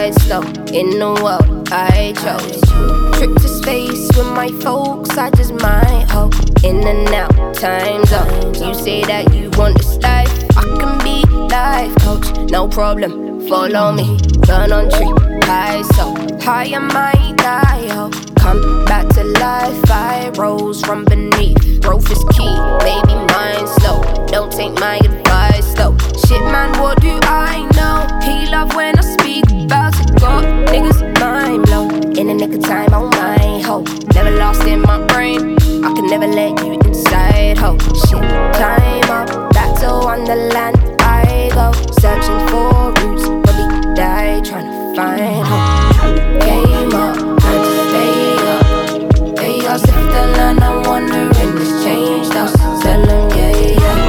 mind slow in the world I chose. Trip to space with my folks, I just might hope. In and out, time zones. You say that you want this life, I can be life coach, no problem. Follow me, burn on tree, high so high I might die, ho. Come back to life, I rose from beneath. Growth is key, maybe mind slow. Don't take my advice though. Shit man, what do I know? He love when I speak about it. Got niggas mind blown. In the nick of time, oh my ho. Never lost in my brain, I can never let you inside, ho. Shit, time up, back to Wonderland I go. Searching for roots, probably die trying to find home. Game up, time to stay up. They all sift the land, I'm wondering it's changed us. Tell them yeah, yeah.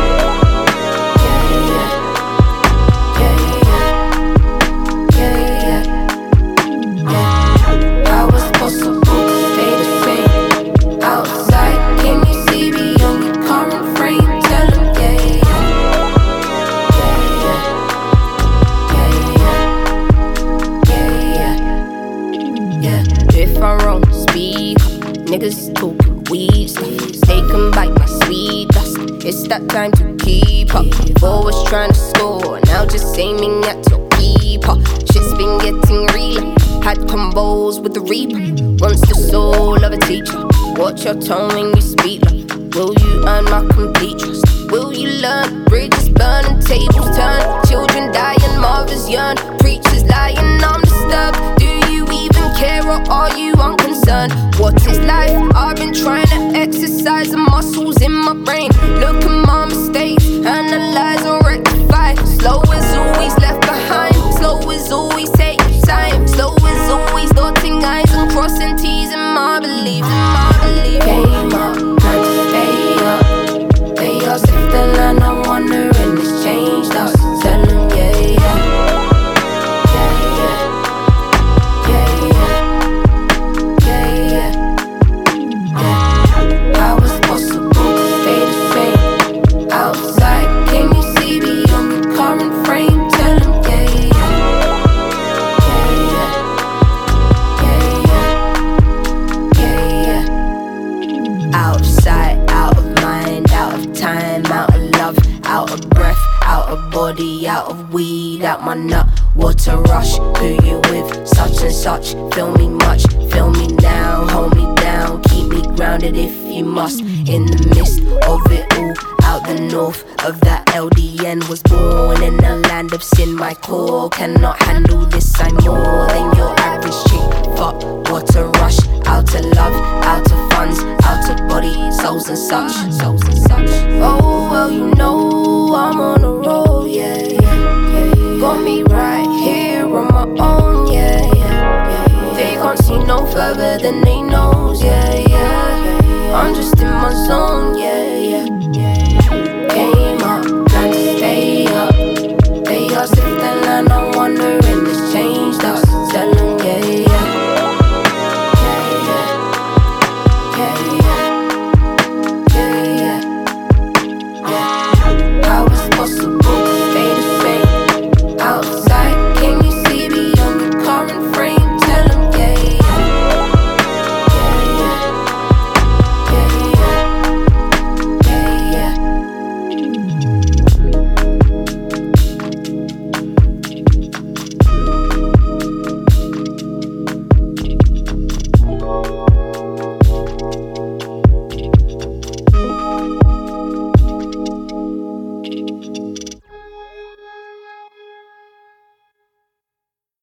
Niggas talking weed stuff, they can bite my sweet dust. It's that time to keep up. Before was trying to score, now just aiming at your keeper. Shit's been getting realer. Had combos with the reaper. Once the soul of a teacher. Watch your tone when you speak. Will you earn my complete trust? Will you learn? Bridges burn and tables turn. Children die and mothers yearn. Preachers lying, I'm disturbed. Do you even care or are you unconcerned? What is life? I've been trying to exercise the muscles in my brain. Look at my mistakes, analyze and rectify. Slow is always left behind. Slow is always taking time. Slow is always dotting I's and crossing T's in my belief. Came up, time to stay up. They all sift the land, I'm wondering it's changed us. Tell them yeah, yeah. Out of weed, out my nut, water rush. Who you with? Such and such. Feel me much, feel me now. Hold me down, keep me grounded if you must. In the midst of it all, out the north of that LDN. Was born in a land of sin. My core cannot handle this. I'm more than your average chick. Fuck, water rush. Out of love, out of funds, out of body, souls and such. Oh well, you know I'm on the road, yeah. Got me right here on my own, yeah. They can't see no further than they nose, yeah. I'm just in my zone, yeah. Came up, time to stay up. They all sift the land, I'm wondering